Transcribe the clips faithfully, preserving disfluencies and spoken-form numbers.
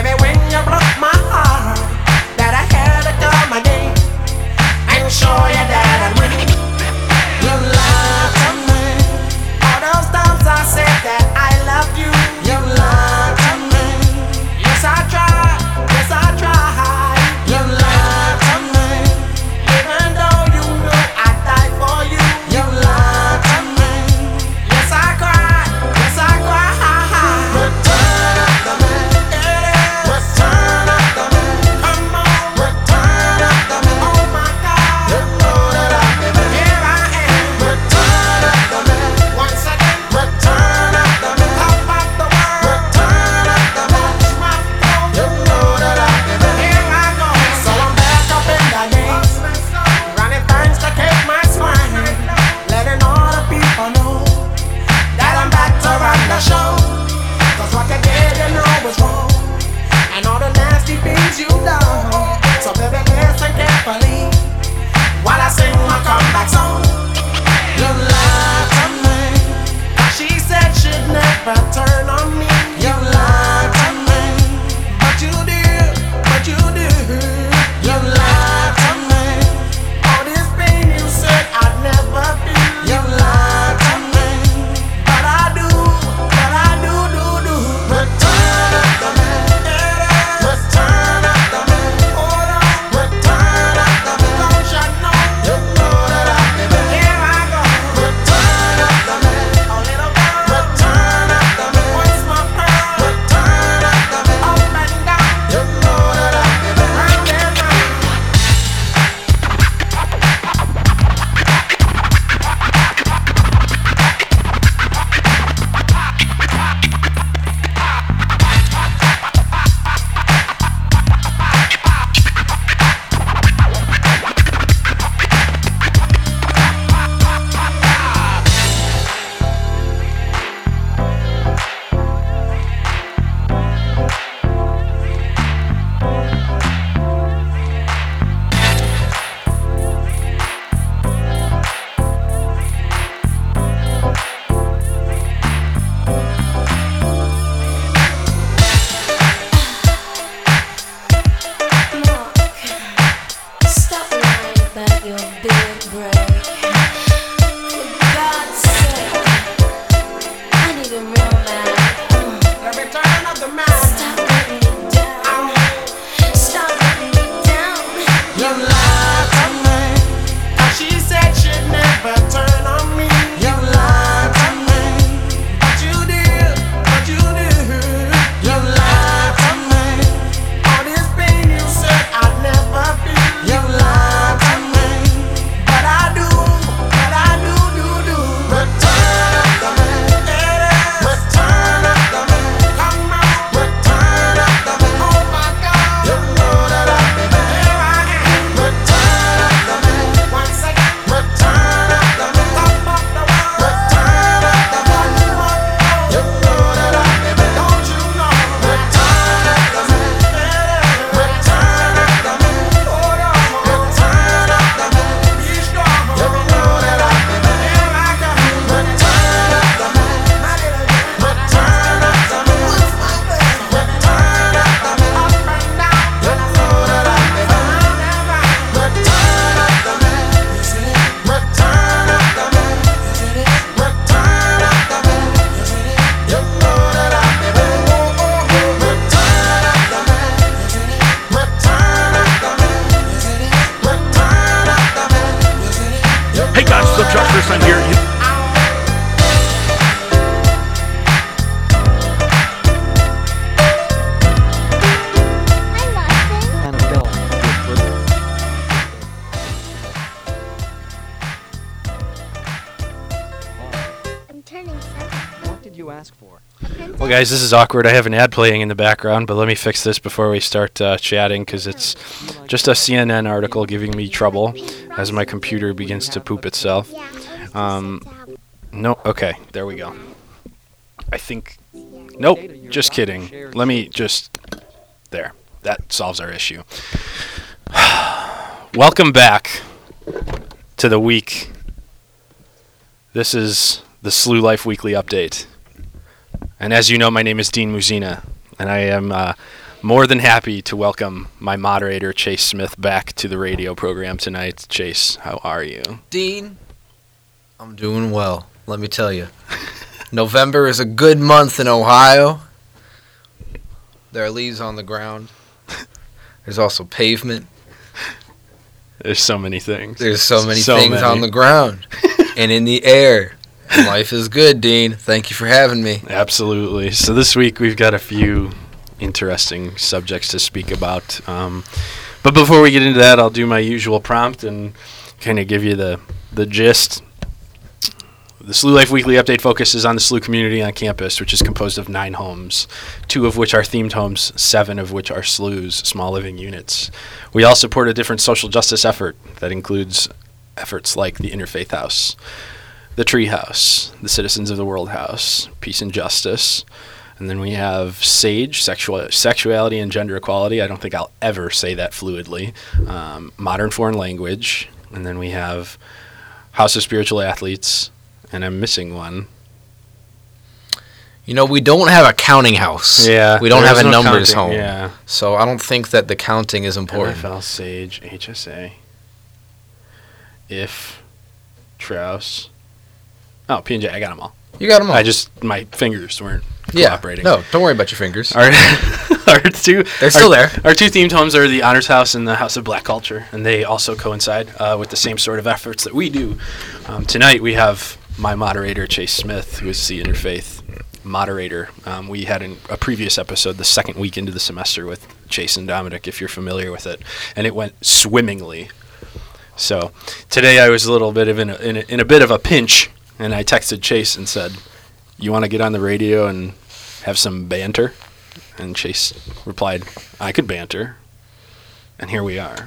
Baby, when you broke my heart, that I had to call my name and show you that I'd win. You lied to me. All those times I said that I loved you, you lied to me. Yes, I tried. Yes, I tried. You lied to me. Even though you knew I'd die for you, you lied to me. Yes, I cried. Yes, I cried. Return of the man. Return of the man. Come on. Return of the man. Oh my God. You know that I've been there. Here I am. Return of the man. Once again. Return of the man. Top of the world. Return of the man. Watch my flow. You know that I've been there. Here I go. So I'm back up in the game. Running things to keep my swing. Letting all the people know that I'm back to run the show. Cause what you did you know was wrong, and all the nasty things you done. So baby, listen carefully while I sing my comeback song. You lied to me. She said she'd never turn on me. You lied to me. But you did, but you did. You lied to me. All this pain you said I'd never feel. You lied to me. But I do, but I do, do, do. Return of the man. Return of the man. Hold on. Return of the man. Don't you know? You know that I've been there. Here I go. Return of the man. A little girl. Return of the man. What's my pearl? Return of the man. Up and down. You know that I've been there. Round and round. Stop lying about your big break. For God's sake, I need a real man. Uh, The return of the man. Stop letting me down. Stop letting me down. You lied to me. Cause she said she'd never turn on me. You lied to me. But you did, but you did. You lied to me. All this pain you said I'd never feel. You lied to me. But I do, but I do, do, do. Return of the man. Return of the man. Come on. Return of the man. Oh my God. You know that I've been there. Here I am. Return of the man. Once again. Return of the man. Top of the world. Return of the man. You know that I've been there. Don't you know? Return of the man. Return of the man. Hold on. Return of the man. Be strong. You know that I've been there. Here I go. Return of the man. My little girl. Return of the man. What's my best? Return of the man. Up and down. You know that I've been there. Return of the man. Return of the man. Return of the man. You know that I've been there. Return of the man. Return of the man. Return of the man. Hey guys, what's up, Josh Son here. You- And Bill. I'm turning seven. What did you ask for? Well, guys, this is awkward. I have an ad playing in the background, but let me fix this before we start uh, chatting, because it's just a C N N article giving me trouble as my computer begins to poop itself. Um, no, okay, there we go. I think, nope, just kidding. Let me just, there, that solves our issue. Welcome back to the week. This is the Slew Life Weekly Update. And as you know, my name is Dean Muzina, and I am uh, more than happy to welcome my moderator, Chase Smith, back to the radio program tonight. Chase, how are you? Dean, I'm doing well, let me tell you. November is a good month in Ohio. There are leaves on the ground. There's also pavement. There's so many things. There's so many So things many. on the ground and in the air. And life is good, Dean. Thank you for having me. Absolutely. So this week we've got a few interesting subjects to speak about. Um, but before we get into that, I'll do my usual prompt and kind of give you the, the gist. The S L U Life Weekly Update focuses on the S L U community on campus, which is composed of nine homes, two of which are themed homes, seven of which are S L U's, small living units. We all support a different social justice effort that includes efforts like the Interfaith House, the Tree House, the Citizens of the World House, Peace and Justice. And then we have SAGE, sexual, Sexuality and Gender Equality. I don't think I'll ever say that fluidly. Um, Modern Foreign Language. And then we have House of Spiritual Athletes. And I'm missing one. You know, we don't have a counting house. Yeah. We don't there have is a no numbers counting, home. Yeah. So I don't think that the counting is important. N F L, SAGE, H S A. If, Trouse. Oh, P and J, I got them all. You got them all. I just, my fingers weren't yeah. cooperating. No, don't worry about your fingers. Our, our two, They're still our, there. Our two themed homes are the Honors House and the House of Black Culture, and they also coincide uh, with the same sort of efforts that we do. Um, tonight we have my moderator, Chase Smith, who is the Interfaith moderator. Um, we had an, a previous episode the second week into the semester with Chase and Dominic, if you're familiar with it, and it went swimmingly. So today I was a little bit of in a, in a, in a bit of a pinch, and I texted Chase and said, "You want to get on the radio and have some banter?" And Chase replied, "I could banter." And here we are.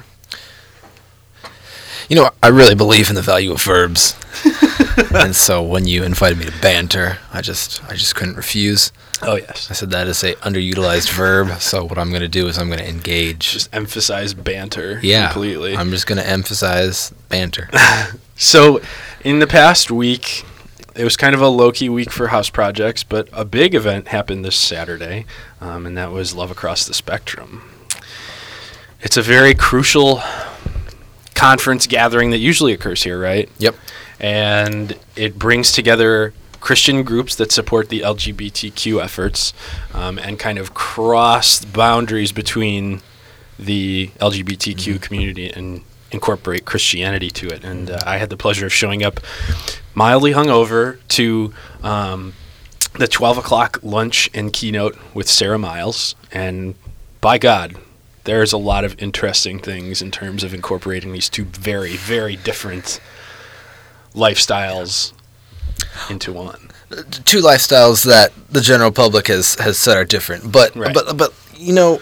You know, I really believe in the value of verbs. And so when you invited me to banter, I just I just couldn't refuse. Oh, yes. I said that is a underutilized verb, so what I'm going to do is I'm going to engage. Just emphasize banter yeah, completely. I'm just going to emphasize banter. So in the past week, it was kind of a low-key week for house projects, but a big event happened this Saturday, um, and that was Love Across the Spectrum. It's a very crucial conference gathering that usually occurs here, right? Yep. And it brings together Christian groups that support the L G B T Q efforts um, and kind of cross boundaries between the L G B T Q mm-hmm. community and incorporate Christianity to it. And uh, I had the pleasure of showing up mildly hungover to um, the twelve o'clock lunch and keynote with Sarah Miles. And by God, there's a lot of interesting things in terms of incorporating these two very, very different lifestyles into one. Two lifestyles that the general public has, has said are different. But, Right. but, but you know,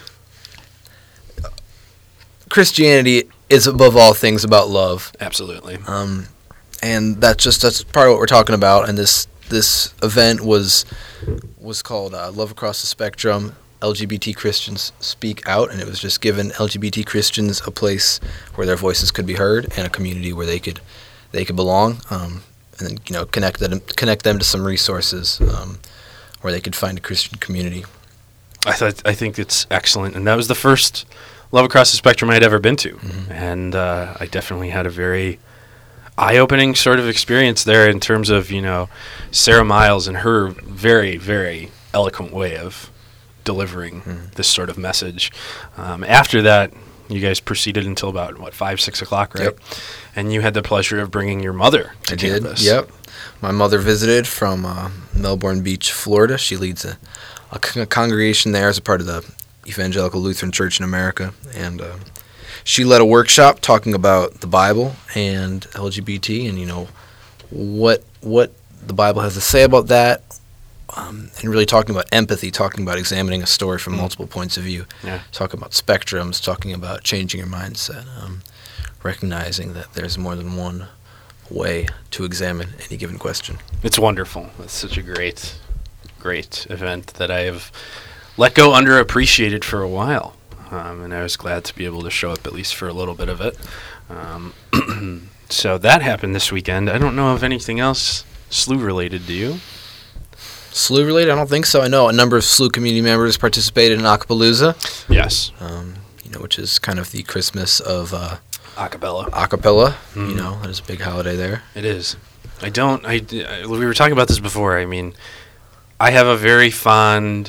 Christianity is above all things about love. Absolutely. Um, and that's just that's part of what we're talking about. And this this event was was called uh, Love Across the Spectrum. L G B T Christians Speak Out, and it was just giving L G B T Christians a place where their voices could be heard and a community where they could they could belong. Um, and then you know connect them connect them to some resources um, where they could find a Christian community. I thought I think it's excellent, and that was the first Love Across the Spectrum I'd ever been to, mm-hmm. and uh, I definitely had a very eye-opening sort of experience there in terms of you know Sarah Miles and her very very eloquent way of delivering mm-hmm. this sort of message. Um, after that, you guys proceeded until about what five six o'clock, right? Yep. And you had the pleasure of bringing your mother to I campus. did. Yep. My mother visited from uh, Melbourne Beach, Florida. She leads a, a, con- a congregation there as a part of the Evangelical Lutheran Church in America, and uh, she led a workshop talking about the Bible and L G B T, and you know what what the Bible has to say about that, um, and really talking about empathy, talking about examining a story from mm. multiple points of view, yeah. talking about spectrums, talking about changing your mindset, um, recognizing that there's more than one way to examine any given question. It's wonderful. It's such a great, great event that I have let go underappreciated for a while. Um, and I was glad to be able to show up at least for a little bit of it. Um, so that happened this weekend. I don't know of anything else S L U related, do you? S L U related? I don't think so. I know a number of S L U community members participated in Acapalooza. Yes. Um, you know, which is kind of the Christmas of uh, Acapella. acapella. Mhm. You know, that is a big holiday there. It is. I don't. I, I- we were talking about this before. I mean, I have a very fond.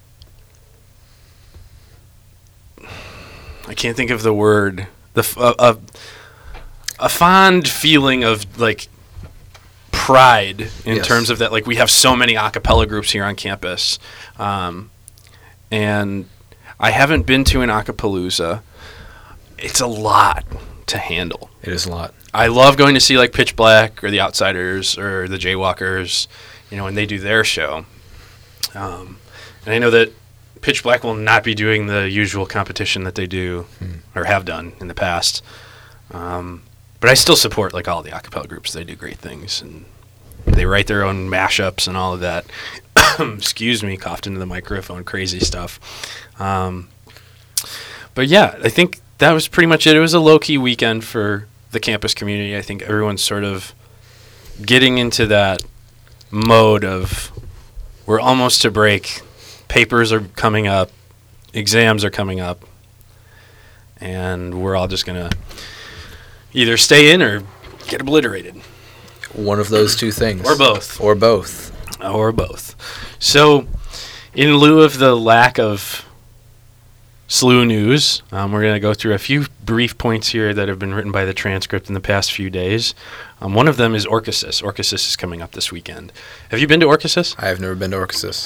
I can't think of the word. The f- a, a, a fond feeling of like pride in Yes. terms of that. Like we have so many a cappella groups here on campus, um, and I haven't been to an Acapalooza. It's a lot to handle. It is a lot. I love going to see like Pitch Black or the Outsiders or the Jaywalkers, you know, when they do their show. Um, and I know that Pitch Black will not be doing the usual competition that they do or have done in the past. Um, but I still support like all the acapella groups. They do great things and they write their own mashups and all of that. Excuse me, coughed into the microphone, crazy stuff. Um, but yeah, I think that was pretty much it. It was a low-key weekend for the campus community. I think everyone's sort of getting into that mode of we're almost to break. Papers are coming up. Exams are coming up. And we're all just going to either stay in or get obliterated. One of those two things. Or both. Or both. Or both. So, in lieu of the lack of S L U news, um, we're going to go through a few brief points here that have been written by the transcript in the past few days. Um, one of them is Orchesis. Orchesis is coming up this weekend. Have you been to Orchesis? I have never been to Orchesis.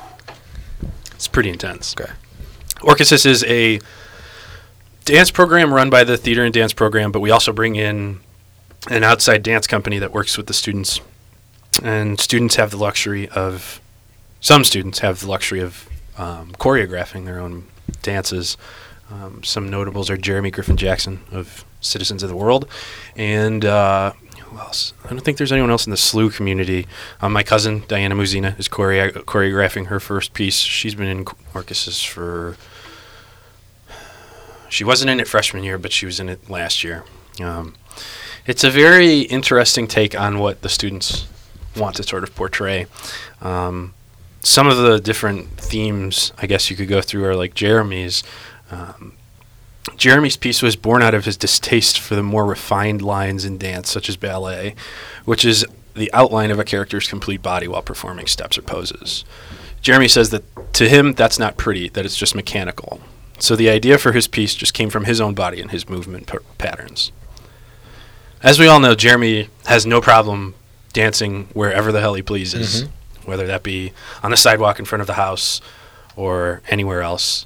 It's pretty intense. Okay. Orchesis is a dance program run by the theater and dance program, but we also bring in an outside dance company that works with the students. And students have the luxury of, some students have the luxury of um, choreographing their own dances. Um, some notables are Jeremy Griffin Jackson of Citizens of the World. And uh, who else? I don't think there's anyone else in the S L U community. Um, my cousin, Diana Muzina, is choreo- choreographing her first piece. She's been in Orchesis for... She wasn't in it freshman year, but she was in it last year. Um, it's a very interesting take on what the students want to sort of portray. Um, some of the different themes, I guess you could go through, are like Jeremy's. Um, Jeremy's piece was born out of his distaste for the more refined lines in dance, such as ballet, which is the outline of a character's complete body while performing steps or poses. Jeremy says that to him, that's not pretty, that it's just mechanical. So the idea for his piece just came from his own body and his movement p- patterns. As we all know, Jeremy has no problem dancing wherever the hell he pleases, Mhm. whether that be on the sidewalk in front of the house or anywhere else.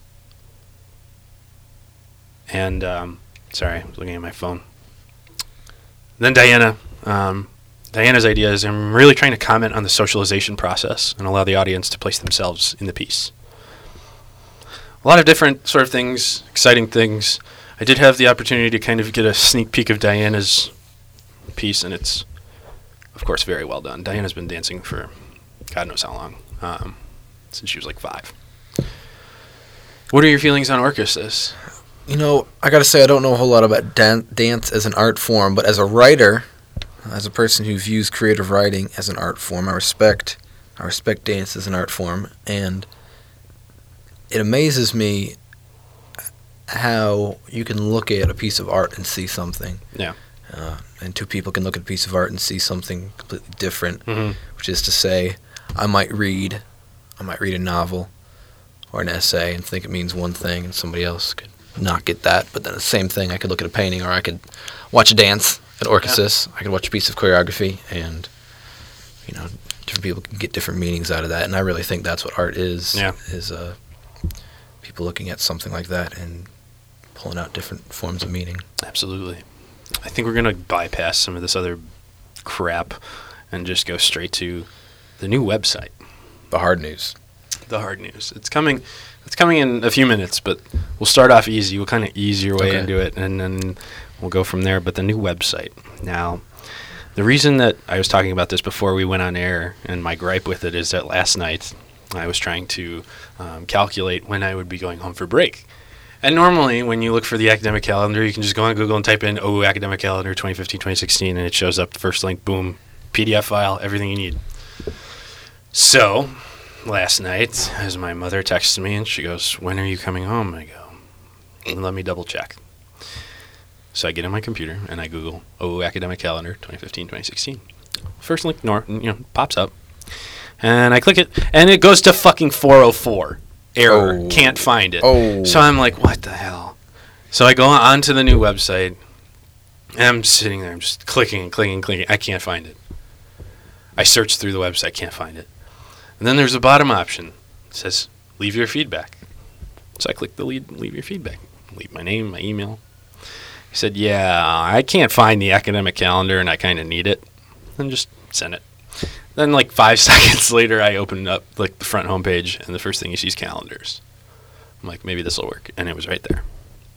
And, um, sorry, I was looking at my phone. Then Diana. Um, Diana's idea is I'm really trying to comment on the socialization process and allow the audience to place themselves in the piece. A lot of different sort of things, exciting things. I did have the opportunity to kind of get a sneak peek of Diana's piece, and it's, of course, very well done. Diana's been dancing for God knows how long, um, since she was like five. What are your feelings on Orchesis? You know, I gotta say I don't know a whole lot about dan- dance as an art form, but as a writer, as a person who views creative writing as an art form, I respect, I respect dance as an art form, and it amazes me how you can look at a piece of art and see something. Yeah. Uh, and two people can look at a piece of art and see something completely different, Mm-hmm. which is to say, I might read, I might read a novel or an essay and think it means one thing, and somebody else could not get that. But then the same thing, I could look at a painting, or I could watch a dance at Orchesis. I could watch a piece of choreography, and you know, different people can get different meanings out of that. And I really think that's what art is. Yeah. Is uh, people looking at something like that and pulling out different forms of meaning. Absolutely. I think we're going to bypass some of this other crap and just go straight to the new website. The hard news. The hard news. It's coming. It's coming in a few minutes, but we'll start off easy. We'll kind of ease your way Okay. into it, and then we'll go from there. But the new website. Now, the reason that I was talking about this before we went on air, and my gripe with it, is that last night I was trying to um, calculate when I would be going home for break. And normally, when you look for the academic calendar, you can just go on Google and type in, oh, academic calendar twenty fifteen twenty sixteen, and it shows up the first link, boom, P D F file, everything you need. So, last night, as my mother texted me and she goes, "When are you coming home?" I go, "Let me double check." So I get on my computer and I Google, oh, academic calendar, twenty fifteen twenty sixteen. First link, nor- you know, pops up. And I click it, and it goes to fucking four oh four. Error. Oh. Can't find it. Oh. So I'm like, what the hell? So I go on to the new website, and I'm sitting there, I'm just clicking and clicking and clicking. I can't find it. I search through the website, can't find it. And then there's a bottom option. It says, leave your feedback. So I click the lead, leave your feedback. Leave my name, my email. He said, yeah, I can't find the academic calendar, and I kind of need it. And just send it. Then, like, five seconds later, I opened up, like, the front homepage, and the first thing you see is calendars. I'm like, maybe this will work. And it was right there.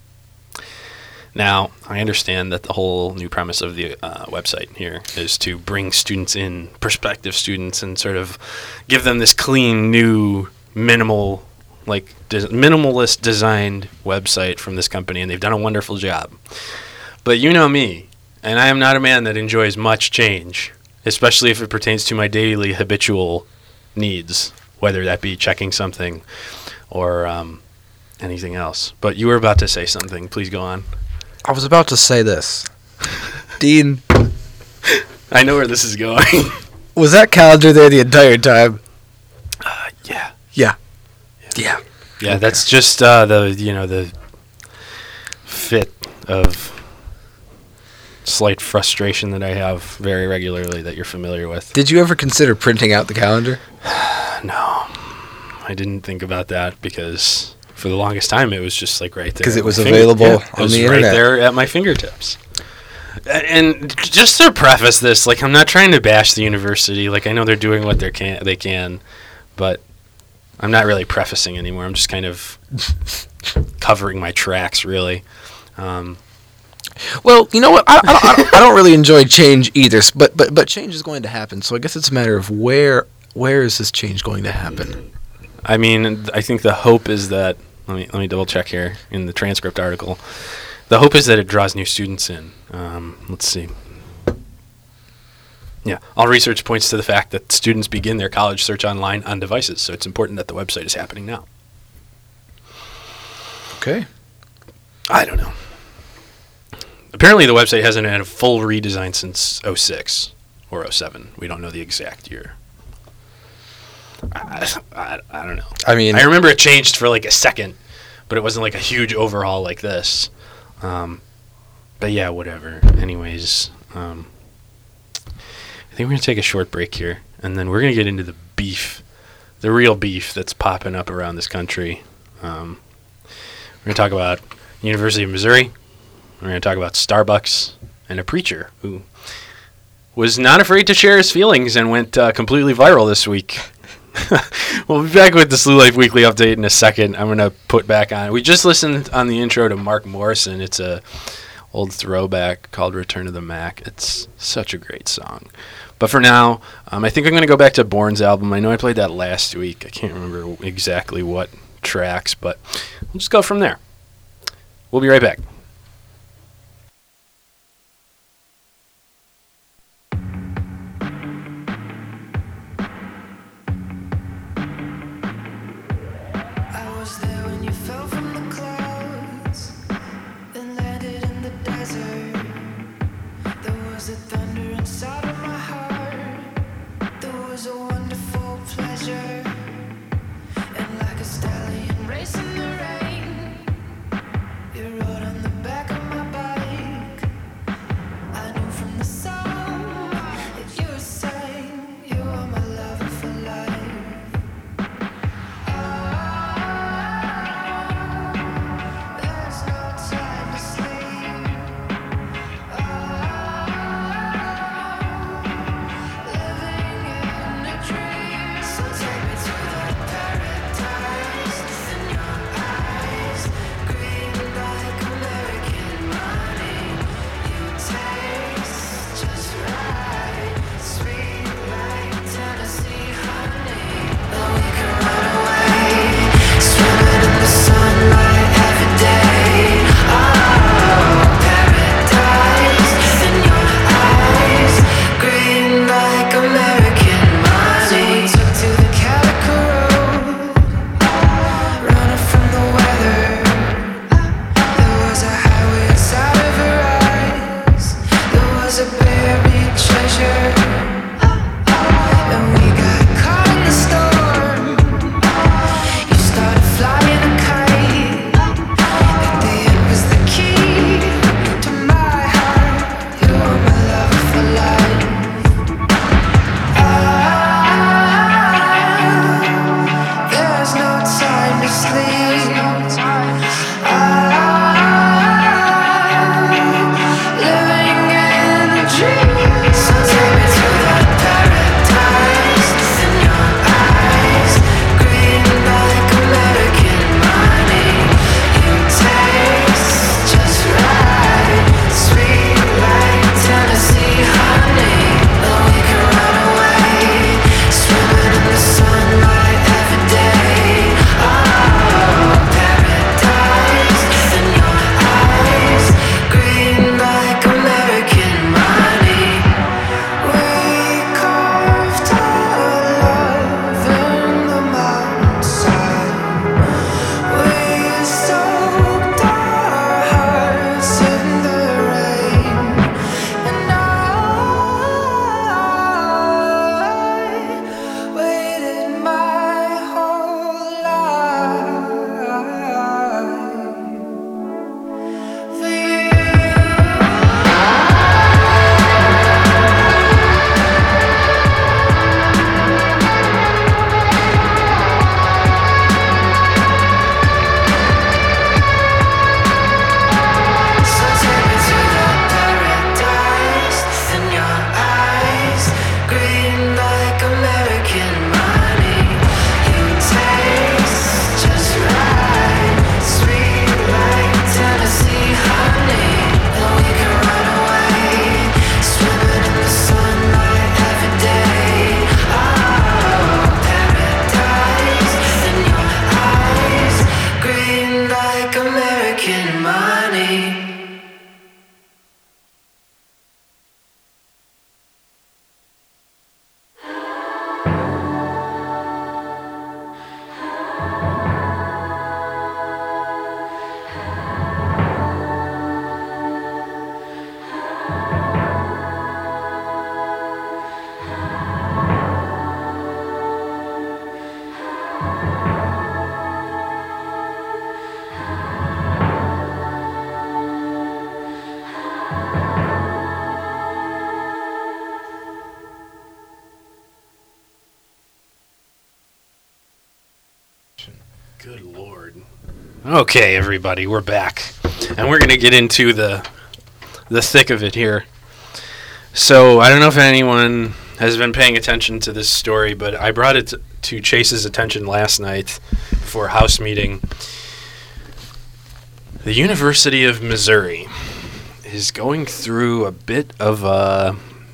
Now, I understand that the whole new premise of the uh, website here is to bring students in, prospective students, and sort of give them this clean, new, minimal, like, des- minimalist designed website from this company, and they've done a wonderful job. But you know me, and I am not a man that enjoys much change, especially if it pertains to my daily habitual needs, whether that be checking something or um, anything else. But you were about to say something. Please go on. I was about to say this. Dean, I know where this is going. was that calendar there the entire time? uh, yeah. Yeah. Yeah. Yeah, that's just uh, the, you know, the fit of slight frustration that I have very regularly that you're familiar with. Did you ever consider printing out the calendar? No, I didn't think about that because for the longest time it was just like right there. Because it at was my finger- available yeah, on it was the right internet. there at my fingertips. A- And just to preface this, like, I'm not trying to bash the university. Like, I know they're doing what they can, they can, but I'm not really prefacing anymore. I'm just kind of covering my tracks, really. Um, Well, you know what? I, I, don't, I, don't, I don't really enjoy change either, s- but but but change is going to happen. So I guess it's a matter of where where is this change going to happen? I mean, I think the hope is that, let me let me double check here in the transcript article. The hope is that it draws new students in. Um, let's see. Yeah, all research points to the fact that students begin their college search online on devices, so it's important that the website is happening now. Okay. I don't know. Apparently the website hasn't had a full redesign since oh six or oh seven. We don't know the exact year. I, I, I don't know. I mean, I remember it changed for like a second, but it wasn't like a huge overhaul like this. Um, but yeah, whatever. Anyways, um, I think we're going to take a short break here, and then we're going to get into the beef, the real beef that's popping up around this country. Um, we're going to talk about University of Missouri. We're going to talk about Starbucks and a preacher who was not afraid to share his feelings and went uh, completely viral this week. We'll be back with the Slew Life Weekly Update in a second. I'm going to put back on. We just listened on the intro to Mark Morrison. It's a old throwback called Return to the Mac. It's such a great song. But for now, um, I think I'm going to go back to Bourne's album. I know I played that last week. I can't remember exactly what tracks, but we'll just go from there. We'll be right back. I was there when you fell from the clouds and landed in the desert. There was a thunder inside of my heart. There was a wonderful pleasure. And like a stallion racing the rain, you rode on the back of my bike. I knew from the song that you were saying you are my lover for life. There's no time to sleep. Okay, everybody, we're back, and we're gonna get into the the thick of it here. So I don't know if anyone has been paying attention to this story, but I brought it to, to Chase's attention last night for a house meeting. The University of Missouri is going through a bit of a,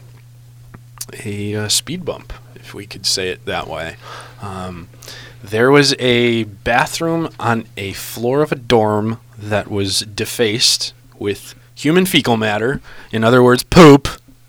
a, a speed bump, if we could say it that way. Um, there was a bathroom on a floor of a dorm that was defaced with human fecal matter, in other words, poop.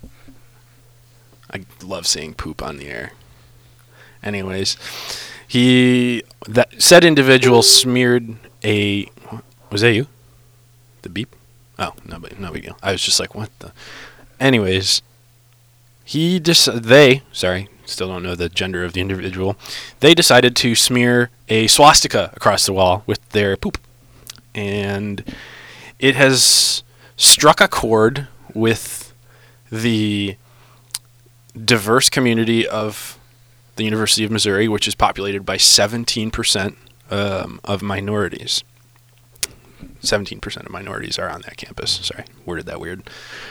I love saying poop on the air. Anyways, he that said individual smeared a. Was that you? The beep? Oh, no, but no big deal. I was just like, what the? Anyways, he just they sorry, still don't know the gender of the individual. They decided to smear a swastika across the wall with their poop, and it has struck a chord with the diverse community of the University of Missouri, which is populated by seventeen percent um, of minorities. seventeen percent of minorities are on that campus. Sorry, worded that weird.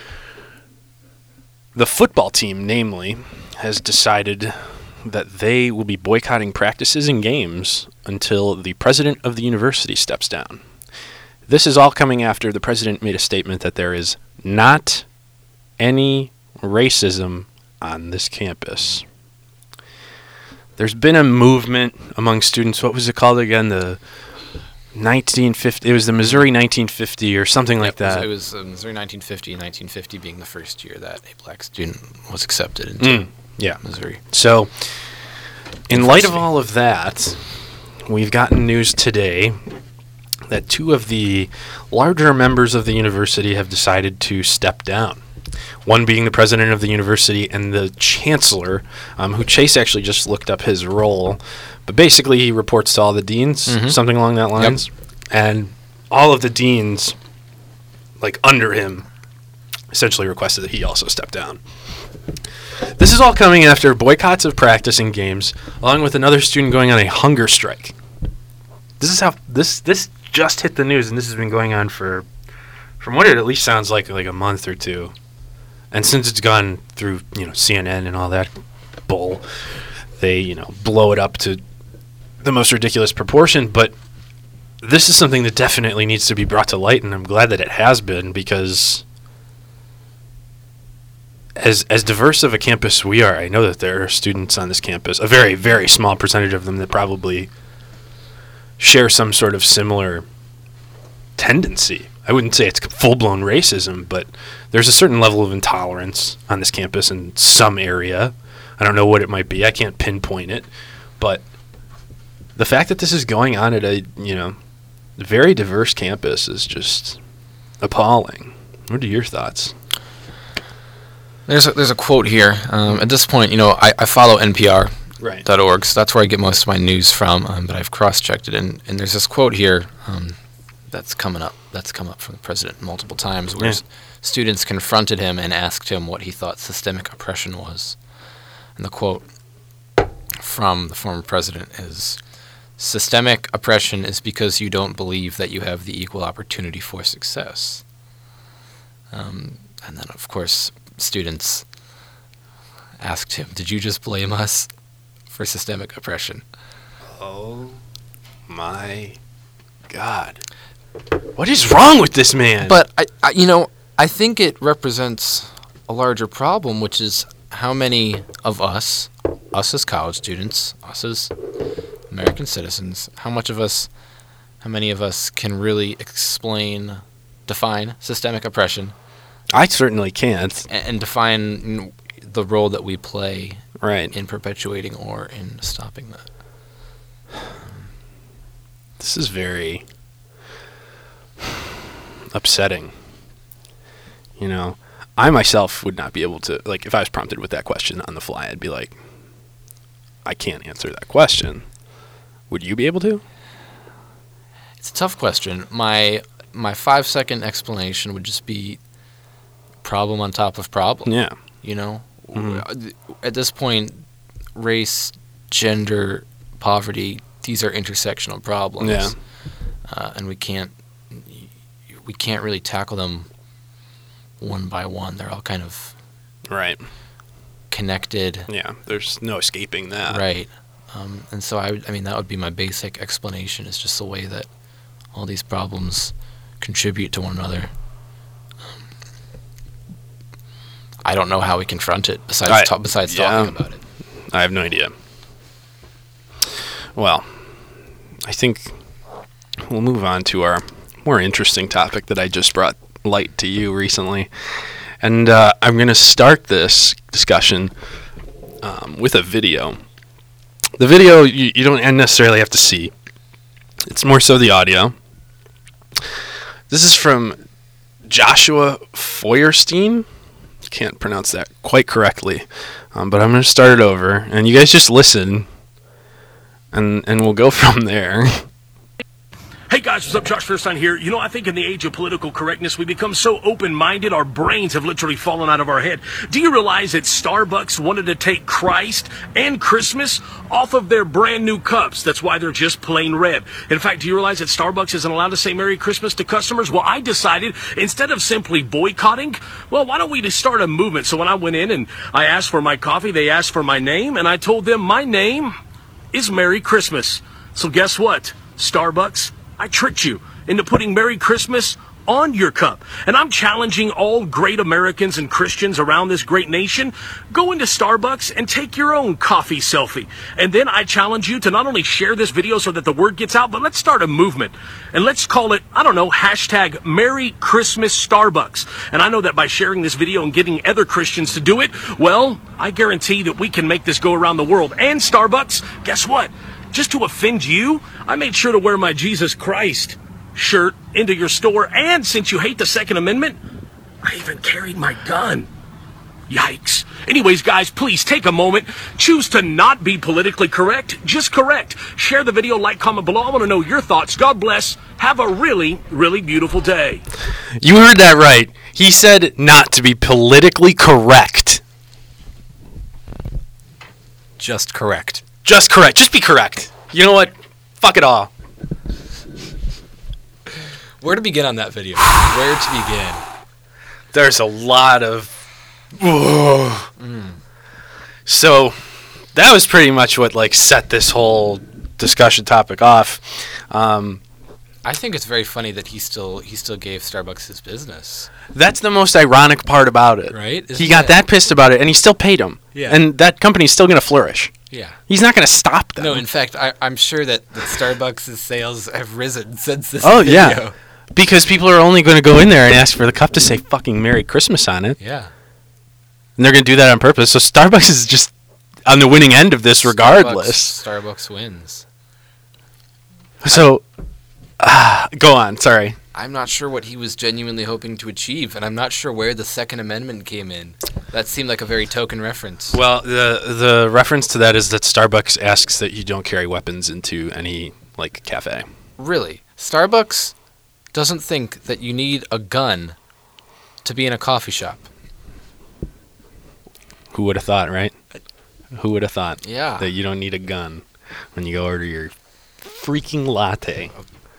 The football team, namely, has decided that they will be boycotting practices and games until the president of the university steps down. This is all coming after the president made a statement that there is not any racism on this campus. There's been a movement among students. What was it called again? The nineteen fifty. It was the Missouri nineteen fifty or something like Yep, that. It was, it was uh, Missouri nineteen fifty, and nineteen fifty being the first year that a black student was accepted into Mm, yeah. Missouri. So, in light of University. all of that, we've gotten news today that two of the larger members of the university have decided to step down. One being the president of the university and the chancellor, um, who Chase actually just looked up his role. But basically, he reports to all the deans, Mhm. something along that lines. And all of the deans, like under him, essentially requested that he also step down. This is all coming after boycotts of practice and games, along with another student going on a hunger strike. This is how this this just hit the news, and this has been going on for, from what it at least sounds like, like a month or two. And since it's gone through, you know, C N N and all that bull, they, you know, blow it up to the most ridiculous proportion. But this is something that definitely needs to be brought to light, and I'm glad that it has been, because as as diverse of a campus we are, I know that there are students on this campus, a very, very small percentage of them, that probably share some sort of similar tendency. I wouldn't say it's full-blown racism, but there's a certain level of intolerance on this campus in some area. I don't know what it might be. I can't pinpoint it. But the fact that this is going on at a, you know, very diverse campus is just appalling. What are your thoughts? There's a, there's a quote here. Um, at this point, you know, I, I follow N P R dot org, Right. so that's where I get most of my news from, um, but I've cross-checked it, and, and there's this quote here um, that's coming up. That's come up from the president multiple times, where Yeah. s- students confronted him and asked him what he thought systemic oppression was. And the quote from the former president is, "Systemic oppression is because you don't believe that you have the equal opportunity for success." Um, and then, of course, students asked him, "Did you just blame us for systemic oppression?" Oh my God. What is wrong with this man? But, I, I, you know, I think it represents a larger problem, which is how many of us, us as college students, us as American citizens, how much of us, how many of us can really explain, define systemic oppression, I certainly can't. and, and define mm, the role that we play Right. in perpetuating or in stopping that. This is very upsetting. You know, I myself would not be able to, like, if I was prompted with that question on the fly, I'd be like, I can't answer that question. Would you be able to? It's a tough question. My my five second explanation would just be problem on top of problem. Yeah. You know, Mhm. at this point, race, gender, poverty, these are intersectional problems. Yeah. uh, and we can't we can't really tackle them one by one. They're all kind of Right. connected. Yeah, there's no escaping that. Right. Um, and so, I, would- I mean, that would be my basic explanation, is just the way that all these problems contribute to one another. Um, I don't know how we confront it besides I- ta- besides yeah. talking about it. I have no idea. Well, I think we'll move on to our more interesting topic that I just brought light to you recently. And uh, I'm going to start this discussion um, with a video. The video you, you don't necessarily have to see. It's more so the audio. This is from Joshua Feuerstein. Can't pronounce that quite correctly, um, but I'm going to start it over, and you guys just listen, and and we'll go from there. Hey guys, what's up? Josh Feuerstein here. You know, I think in the age of political correctness, we become so open-minded, our brains have literally fallen out of our head. Do you realize that Starbucks wanted to take Christ and Christmas off of their brand new cups? That's why they're just plain red. In fact, do you realize that Starbucks isn't allowed to say Merry Christmas to customers? Well, I decided, instead of simply boycotting, well, why don't we just start a movement? So when I went in and I asked for my coffee, they asked for my name, and I told them my name is Merry Christmas. So guess what? Starbucks, I tricked you into putting Merry Christmas on your cup. And I'm challenging all great Americans and Christians around this great nation, go into Starbucks and take your own coffee selfie. And then I challenge you to not only share this video so that the word gets out, but let's start a movement. And let's call it, I don't know, hashtag Merry Christmas Starbucks. And I know that by sharing this video and getting other Christians to do it, well, I guarantee that we can make this go around the world. And Starbucks, guess what? Just to offend you, I made sure to wear my Jesus Christ shirt into your store, and since you hate the Second Amendment, I even carried my gun. Yikes. Anyways, guys, please take a moment. Choose to not be politically correct. Just correct. Share the video, like, comment below. I want to know your thoughts. God bless. Have a really, really beautiful day. You heard that right. He said not to be politically correct. Just correct. Just correct. Just be correct. You know what? Fuck it all. Where to begin on that video? Where to begin? There's a lot of... Mm. So, that was pretty much what, like, set this whole discussion topic off. Um, I think it's very funny that he still he still gave Starbucks his business. that's the most ironic part about it. Right? Isn't He got that pissed about it, and he still paid him. Yeah. And that company's still going to flourish. Yeah. He's not going to stop them. No, in fact, I, I'm sure that, that Starbucks' sales have risen since this Oh, video. yeah. Because people are only going to go in there and ask for the cup to say fucking Merry Christmas on it. Yeah. And they're going to do that on purpose. So Starbucks is just on the winning end of this regardless. Starbucks, Starbucks wins. So, uh, go on. Sorry. I'm not sure what he was genuinely hoping to achieve, and I'm not sure where the Second Amendment came in. That seemed like a very token reference. Well, the the reference to that is that Starbucks asks that you don't carry weapons into any, like, cafe. Really? Starbucks doesn't think that you need a gun to be in a coffee shop. Who would have thought, right? Who would have thought Yeah. that you don't need a gun when you go order your freaking latte?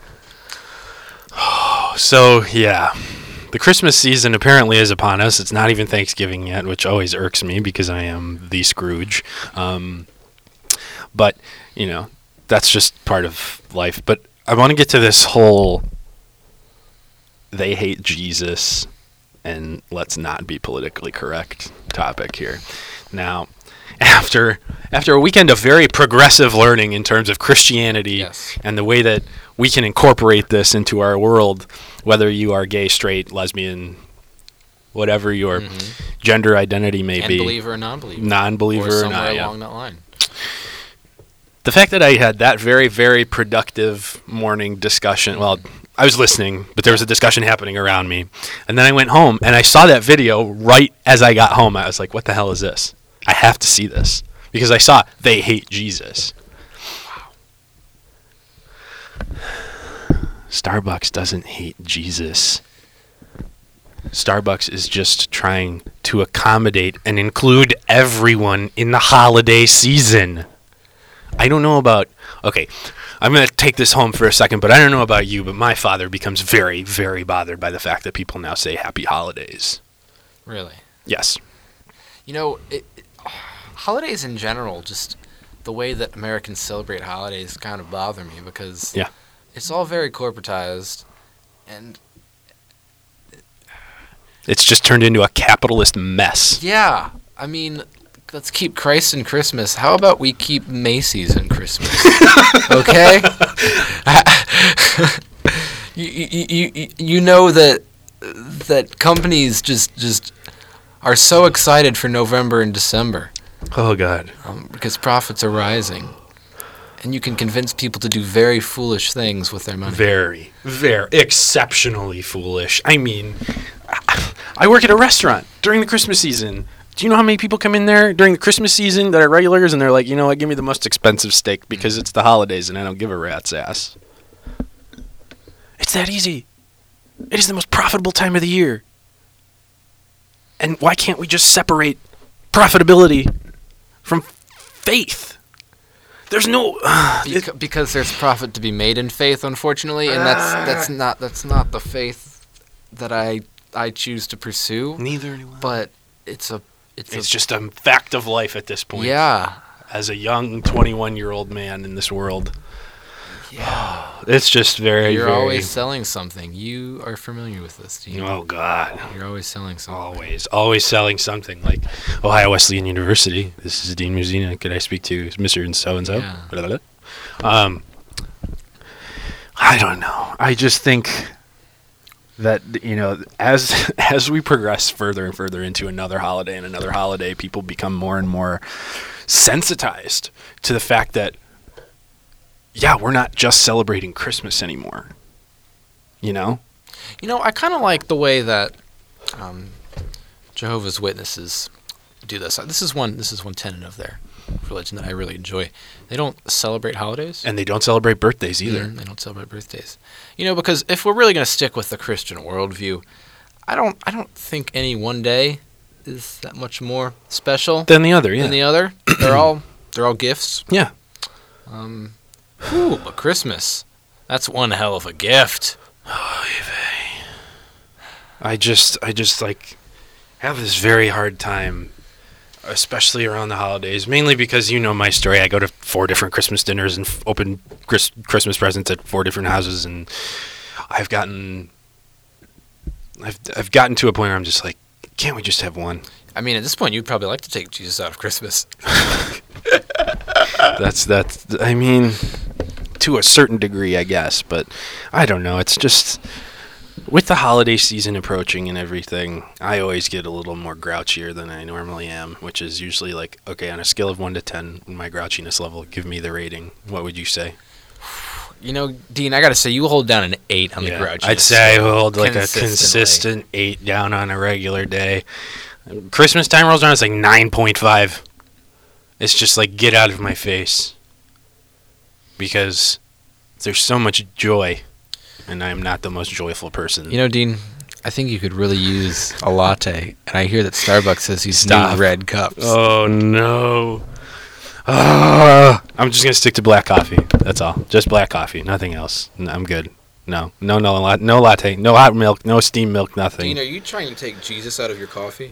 So, yeah. The Christmas season apparently is upon us. It's not even Thanksgiving yet, which always irks me because I am the Scrooge. Um, but, you know, that's just part of life. But I want to get to this whole they hate Jesus and let's not be politically correct topic here. Now, after after a weekend of very progressive learning in terms of Christianity Yes. and the way that we can incorporate this into our world, whether you are gay, straight, lesbian, whatever your gender identity may And be, believer or non-believer. non-believer or or somewhere not, yeah. along that line. The fact that I had that very, very productive morning discussion, well, I was listening, but there was a discussion happening around me. And then I went home, and I saw that video right as I got home. I was like, what the hell is this? I have to see this. Because I saw they hate Jesus. Starbucks doesn't hate Jesus. Starbucks is just trying to accommodate and include everyone in the holiday season. I don't know about, okay, I'm going to take this home for a second, but I don't know about you, but my father becomes very, very bothered by the fact that people now say happy holidays. Really? Yes. You know, it, it, holidays in general, just the way that Americans celebrate holidays kind of bother me because Yeah. it's all very corporatized, and It's just turned into a capitalist mess. yeah, I mean, let's keep Christ in Christmas. How about we keep Macy's in Christmas? Okay? you, you, you, you know that that companies just just are so excited for November and December Oh, God. um, because profits are rising. And you can convince people to do very foolish things with their money. Very, very exceptionally foolish. I mean, I work at a restaurant during the Christmas season. Do you know how many people come in there during the Christmas season that are regulars and they're like, you know what, give me the most expensive steak because it's the holidays and I don't give a rat's ass. It's that easy. It is the most profitable time of the year. And why can't we just separate profitability from faith? There's no uh, Beca- because there's profit to be made in faith, unfortunately, and that's that's not that's not the faith that I I choose to pursue. neither anyone. But it's a it's, It's a, just a fact of life at this point. yeah As a young twenty-one-year-old man in this world, yeah. it's just very, You're very... always selling something. You are familiar with this, Dean. Oh, God. You're always selling something. Always. Always selling something. Like Ohio Wesleyan University. This is Dean Musina. Could I speak to Mister and so-and-so? Yeah. Blah, blah, blah. Um, I don't know. I just think that, you know, as as we progress further and further into another holiday and another holiday, people become more and more sensitized to the fact that, yeah, we're not just celebrating Christmas anymore. You know? You know, I kind of like the way that um, Jehovah's Witnesses do this. This is one. This is one tenet of their religion that I really enjoy. They don't celebrate holidays. And they don't celebrate birthdays either. Mm, they don't celebrate birthdays. You know, because if we're really going to stick with the Christian worldview, I don't. I don't think any one day is that much more special Than the other, yeah. than the other. They're all. They're all gifts. yeah. Um, ooh, but Christmas. That's one hell of a gift. I just, I just like have this very hard time, especially around the holidays. Mainly because you know my story. I go to four different Christmas dinners and f- open Chris- Christmas presents at four different houses, and I've gotten, I've, I've gotten to a point where I'm just like, can't we just have one? I mean, at this point, you'd probably like to take Jesus out of Christmas. That's that's. I mean, to a certain degree, I guess, but I don't know. It's just. With the holiday season approaching and everything, I always get a little more grouchier than I normally am, which is usually like, okay, on a scale of one to ten, my grouchiness level, give me the rating. What would you say? You know, Dean, I got to say, you hold down an eight on the grouchiness. I'd say I scale hold like a consistently. consistent eight down on a regular day. Christmas time rolls around, it's like nine point five. It's just like, get out of my face. Because there's so much joy. And I am not the most joyful person. You know, Dean, I think you could really use a latte. And I hear that Starbucks has these Stop. new red cups. Oh, no. Ah, I'm just going to stick to black coffee. That's all. Just black coffee. Nothing else. No, I'm good. No. No, no, la- no latte. No hot milk. No steamed milk. Nothing. Dean, are you trying to take Jesus out of your coffee?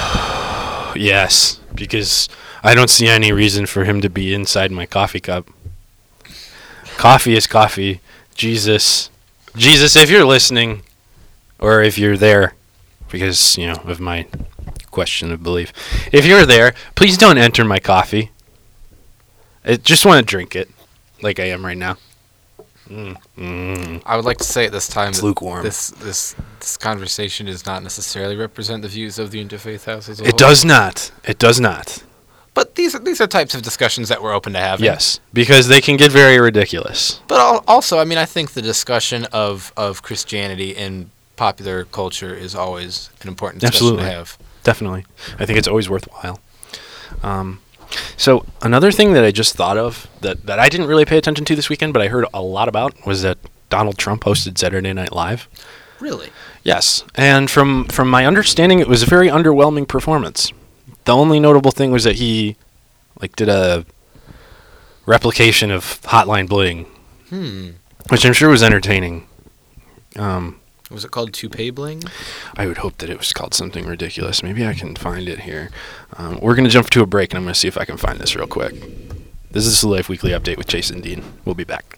Yes, because I don't see any reason for him to be inside my coffee cup. Coffee is coffee. Jesus... Jesus, if you're listening, or if you're there, because, you know, of my question of belief, if you're there, please don't enter my coffee. I just want to drink it, like I am right now. Mm, mm. I would like to say at this time It's that lukewarm. This, this, this conversation does not necessarily represent the views of the Interfaith House as a It whole. does not. It does not. But these are, these are types of discussions that we're open to having. Yes, because they can get very ridiculous. But al- also, I mean, I think the discussion of, of Christianity in popular culture is always an important discussion Absolutely. to have. Definitely. I think it's always worthwhile. Um, so another thing that I just thought of that, that I didn't really pay attention to this weekend, but I heard a lot about, was that Donald Trump hosted Saturday Night Live. Really? Yes. And from, from my understanding, it was a very underwhelming performance. The only notable thing was that he like did a replication of Hotline Bling, Hmm. which I'm sure was entertaining. Um, Was it called Toupee Bling? I would hope that it was called something ridiculous. Maybe I can find it here. Um, we're going to jump to a break, and I'm going to see if I can find this real quick. This is the Life Weekly Update with Jason Dean. We'll be back.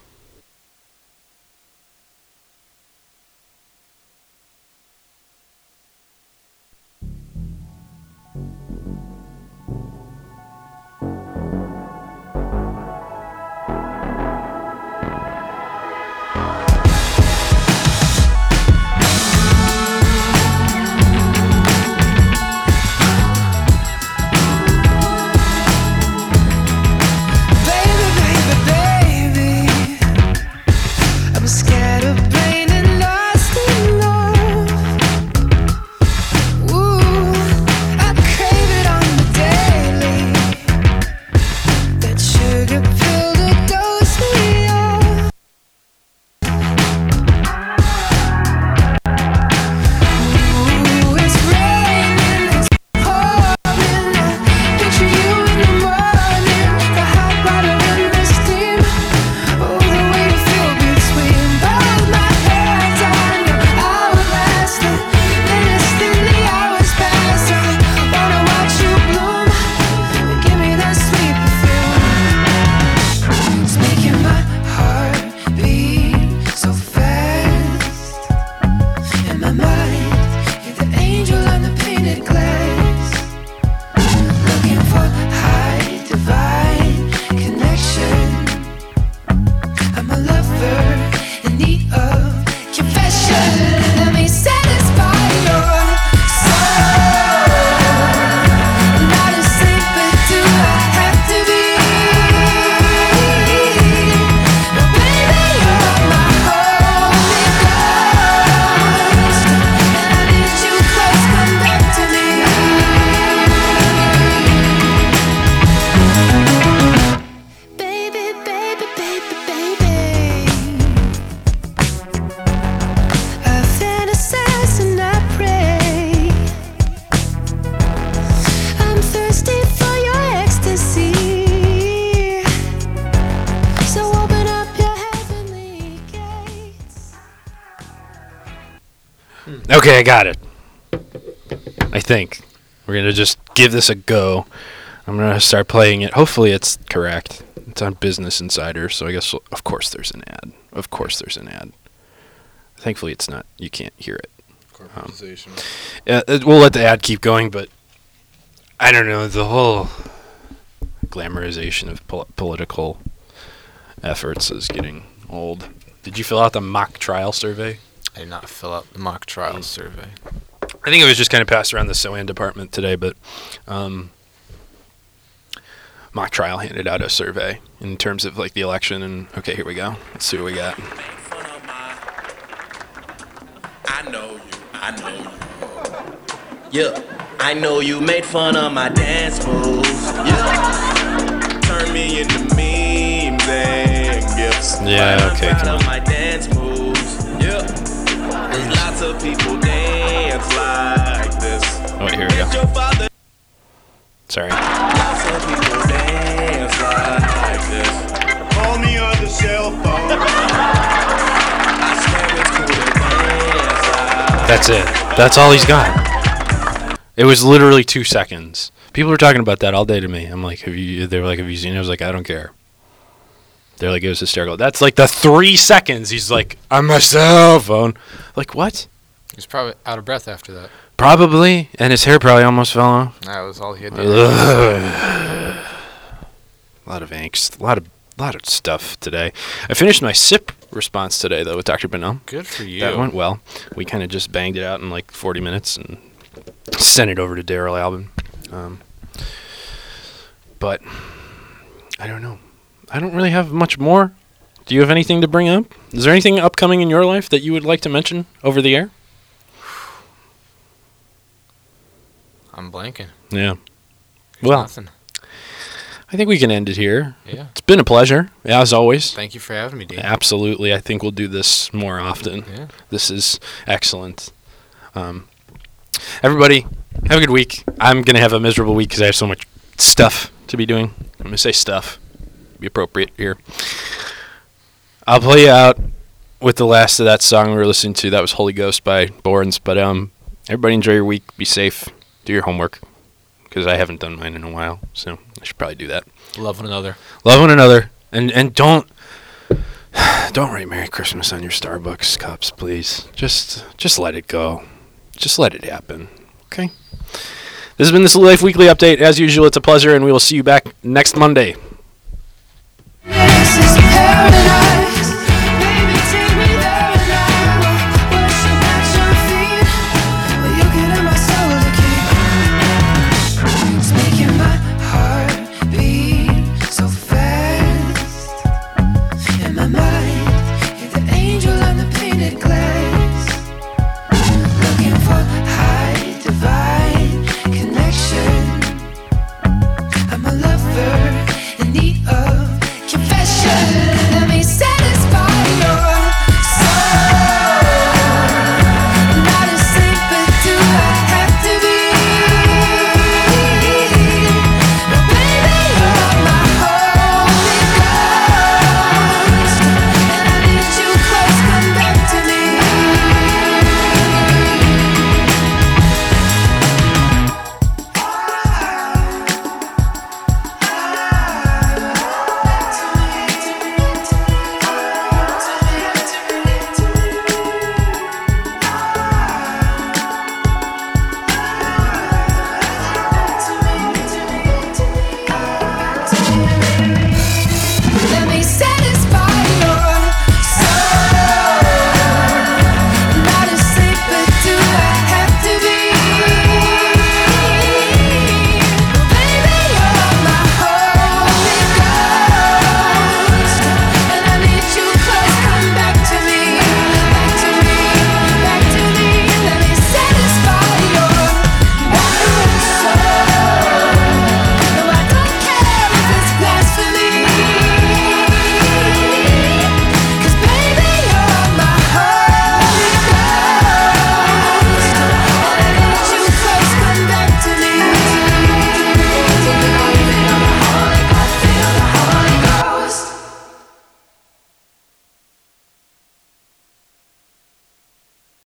Okay, I got it. I think. We're going to just give this a go. I'm going to start playing it. Hopefully it's correct. It's on Business Insider, so I guess, we'll, of course there's an ad. Of course there's an ad. Thankfully it's not. You can't hear it. Corporatization. Um, uh, we'll let the ad keep going, but I don't know. The whole glamorization of pol- political efforts is getting old. Did you fill out the mock trial survey? I did not fill out the mock trial survey. I think it was just kind of passed around the S O A N department today, but um, mock trial handed out a survey in terms of like the election. And okay, here we go. Let's see what we got. I know you. I know you. Yeah, I know you made fun of my dance moves. Yeah, turn me into memes and gifts. Yeah, okay, come on. My dance moves. Yeah, there's lots of people dance like this. Oh, wait, here we go. Sorry. Lots of people dance like this. Call me on the cell phone. I swear it's cool to dance like That's it. That's all he's got. It was literally two seconds. People were talking about that all day to me. I'm like, have you? They were like, have you seen it? I was like, I don't care. They're like, it was hysterical. That's like the three seconds. He's like, on my cell phone. Like, what? He was probably out of breath after that. Probably. And his hair probably almost fell off. That was all he had to do. A lot of angst. A lot of, lot of stuff today. I finished my S I P response today, though, with Doctor Bennell. Good for you. That went well. We kind of just banged it out in like forty minutes and sent it over to Daryl Albin. Um, but I don't know. I don't really have much more. Do you have anything to bring up? Is there anything upcoming in your life that you would like to mention over the air? I'm blanking. Yeah. There's Well, nothing. I think we can end it here. Yeah. It's been a pleasure, as always. Thank you for having me, Dean. Absolutely. I think we'll do this more often. Yeah. This is excellent. Um, everybody, have a good week. I'm going to have a miserable week because I have so much stuff to be doing. I'm going to say stuff. be appropriate here. I'll play you out with the last of that song we were listening to. That was Holy Ghost by Borns. But um, everybody enjoy your week. Be safe. Do your homework. Because I haven't done mine in a while. So I should probably do that. Love one another. Love one another. And and don't don't write Merry Christmas on your Starbucks cups, please. Just just let it go. Just let it happen. Okay? This has been the Silly Life Weekly Update. As usual, it's a pleasure, and we will see you back next Monday. This is paradise.